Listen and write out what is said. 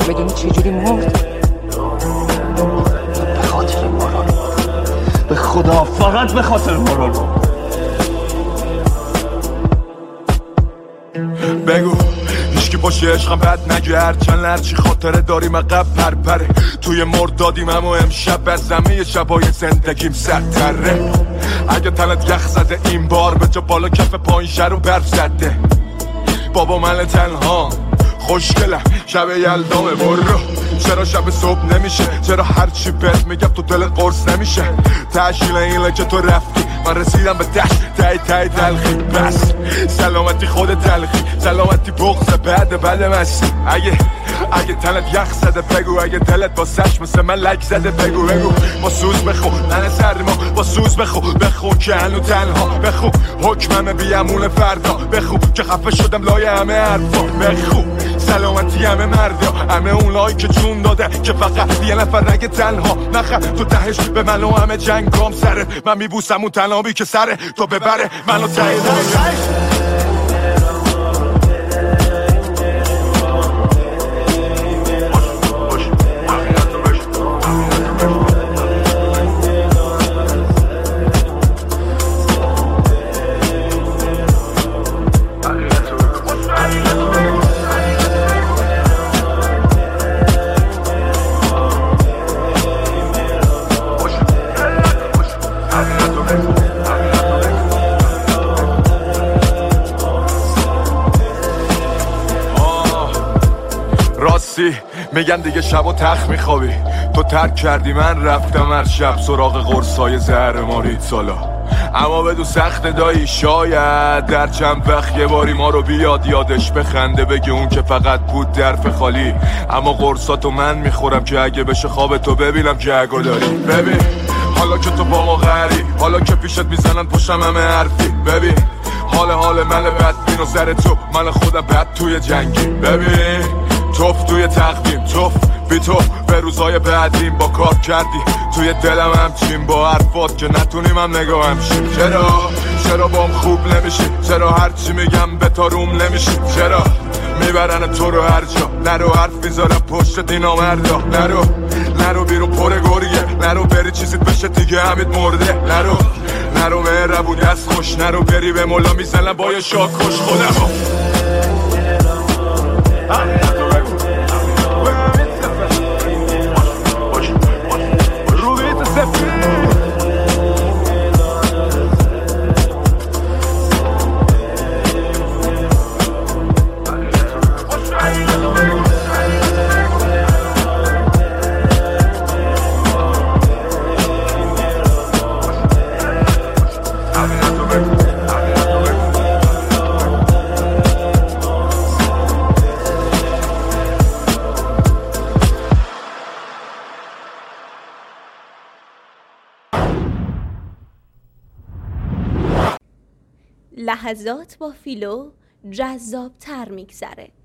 میدونی چجوری مرد؟ به خاطر مارالو. به خدا فقط به خاطر مارالو. بگو هیچکی باشه عشقم بد نگرد، چند لرچی خاطره داریم عقب پرپره. توی مردادیم اما امشب از همه شبای زندگیم سرتره. اگه تنت یخ زده این بار به جا بالا کف پایین شر و برف زده. بابا من تنها خوشگلم شب یلدامه برو. چرا شب صبح نمیشه؟ چرا هرچی بهت میگم تو دل قرص نمیشه؟ تشکیل اینه که تو رفتی من رسیدم به تای تلخی. بس سلامتی خود تلخی، سلامتی بغض بعد مستی. اگه تنت یخ زده بگو، اگه دلت با سش مثل من لک زده بگو. با سوز بخون من سرما، با سوز بخون که هنو تنها. بخون حکمم بیامون فردا، بخون که خفه شدم لای همه حرفا. بخون سلامتی همه مردا، همه اونایی که جون داده که فقط یه نفر نگه تنها. نخم تو تهش به من و همه جنگام سره. من میبوسم اون تنابی که سره تو ببره منو ته میگن دیگه شب و تخت میخوابی، تو ترک کردی من رفتم هر شب سراغ قرصای زهر مارید سالا. اما بدو سخت دایی شاید در چند وقت یه باری ما رو بیاد یادش بخنده، بگه اون که فقط بود درف خالی. اما قرصاتو من میخورم که اگه بشه خواب تو ببینم که اگه داری. ببین حالا که تو با ما غری، حالا که پیشت میزنن پشتم همه حرفی. ببین حال من بدبین و سر تو من خودم بد توی جنگی. ببین توف توی تقویم، توف بی تو به روزای بعدیم با کار کردی توی دلم همچین با حرفات که نتونیم هم نگاه همشیم. چرا بام خوب نمیشی؟ چرا هرچی میگم به تا روم نمیشی؟ چرا میبرن تو رو هر جا؟ نرو حرف میذارم پشت دینا مردا. نرو بیرون پر گریه، نرو بری چیزیت بشه دیگه همید مرده. نرو مهربونی از خوش، نرو بری به مولا میزنم با یه شاکش خودم. لحظات با فیلو جذاب تر میگذره.